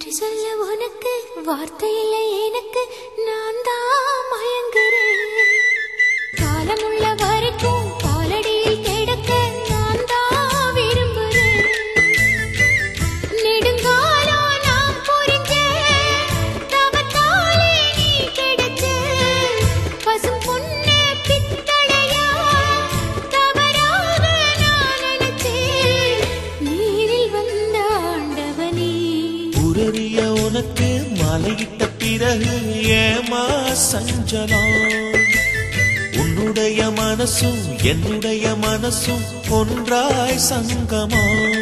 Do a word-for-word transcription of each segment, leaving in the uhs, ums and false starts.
நன்றி சொல்ல உனக்கு வார்த்தை இல்லை எனக்கு, நான் தான் மயங்குறேன். காலமுள்ள வரைக்கும் காலடியில் கிடக்க நான் தான் விரும்புறேன். நெடுங்காலம் நான் புரிஞ்ச தவத்தாலே நீ கிடைச்ச பசும் பொண்ணு பித்தளையா தவறாக நான் நினைச்சேன். நீரில் வந்த ஆண்டவனே உரறிய உனக்கு மலையிட்ட பிறகு ஏமா சஞ்சலம்? உன்னுடைய மனசும் என்னுடைய மனசும் ஒன்றாய் சங்கமா?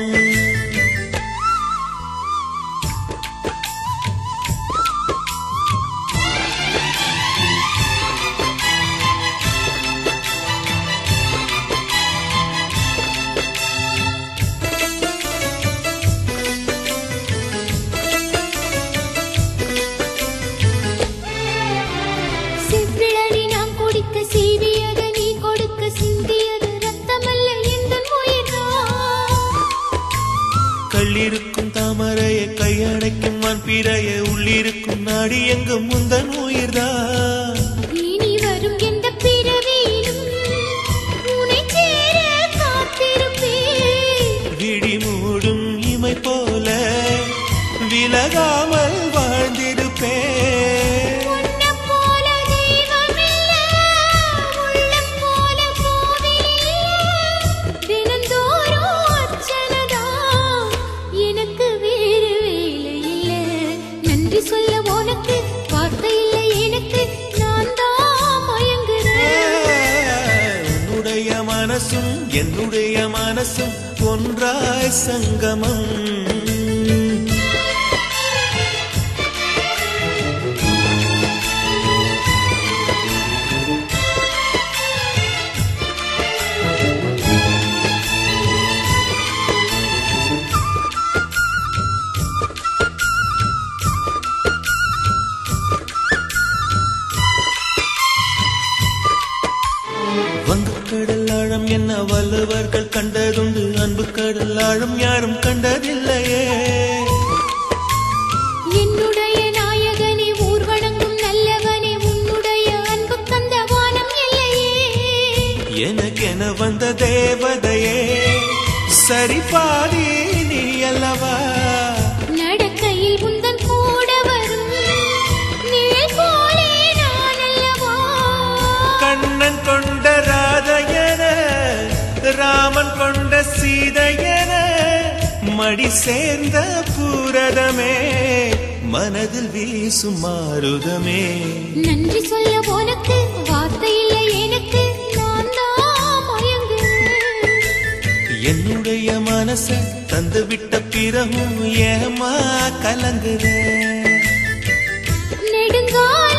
செவ்விழலி நாம் குடிக்க சீவியத நீ கொடுக்க சிந்தியது ரத்தமல்ல எந்தன் உயிர்தான். கள்ளிருக்கும் தாமரைய கையடைக்கும் வான்பிறைய உள்ளிருக்கும் நாடி எங்கும் முந்தன் உயிர்தான். இனி வரும் எந்த பிறவியிலும் உன்னை சேர காத்திருப்பேன். விழி மூடும் இமை போல விலகாமல் வாழ்ந்திருப்பேன். உன்னைப் போல தெய்வமில்ல, உள்ளம் போல கோவிலில்ல. தினந்தோறும் அர்ச்சனைதான், எனக்கு வேறு வேலை இல்ல. நன்றி சொல்ல உனக்கு வார்த்தை இல்லை எனக்கு, நான் தான் மயங்குறேன். உன்னுடைய மனசும் என்னுடைய மனசும் ஒன்றாய் சங்கமம். வங்கக்கடல் ஆழம் என்ன வள்ளுவர்கள் கண்டதுண்டு, அன்பு கடல் ஆழம் யாரும் கண்டதில்லையே. என்னுடைய நாயகனே ஊர்வணங்கும் நல்லவனே, உன்னுடைய அன்பு கந்த வானம் இல்லையே. எனக்கென வந்த தேவதையே சரி பாதி நீ அல்லவா? நடக்கையில் உந்தன் கூட வரும் நிழல் போலே நான் அல்லவா? கண்ணன் கொண்ட ராதையன ராமன் கொண்ட சீதையன மடி சேர்ந்த பூரதமே மனதில் வீசும் மாருதமே. நன்றி சொல்ல உனக்கு வார்த்தை இல்லை எனக்கு, நான் தான் மயங்குறேன். என்னுடைய மனச தந்து விட்ட பிறகும் ஏமா கலங்குற? நெடுங்கால